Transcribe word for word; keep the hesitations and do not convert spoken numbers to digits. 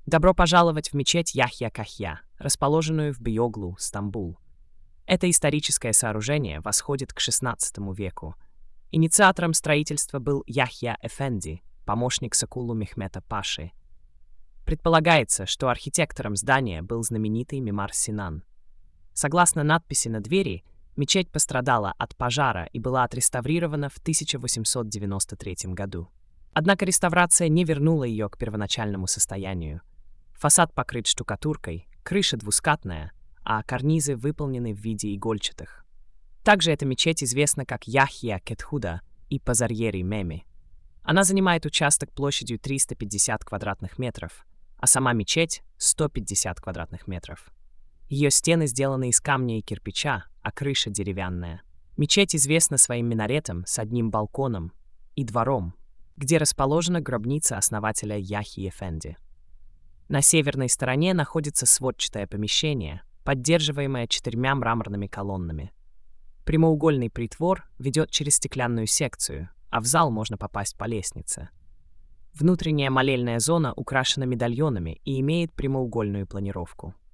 Добро пожаловать в мечеть Яхья-Кахья, расположенную в Бейоглу, Стамбул. Это историческое сооружение восходит к шестнадцатому веку. Инициатором строительства был Яхья Эфенди, помощник Сакулу Мехмета Паши. Предполагается, что архитектором здания был знаменитый Мимар Синан. Согласно надписи на двери, мечеть пострадала от пожара и была отреставрирована в тысяча восемьсот девяносто третьем году. Однако реставрация не вернула ее к первоначальному состоянию. Фасад покрыт штукатуркой, крыша двускатная, а карнизы выполнены в виде игольчатых. Также эта мечеть известна как Яхья Кетхуда и Пазарьери Меми. Она занимает участок площадью триста пятьдесят квадратных метров, а сама мечеть — сто пятьдесят квадратных метров. Ее стены сделаны из камня и кирпича, а крыша деревянная. Мечеть известна своим минаретом с одним балконом и двором, где расположена гробница основателя Яхьи Эфенди. На северной стороне находится сводчатое помещение, поддерживаемое четырьмя мраморными колоннами. Прямоугольный притвор ведет через стеклянную секцию, а в зал можно попасть по лестнице. Внутренняя молельная зона украшена медальонами и имеет прямоугольную планировку.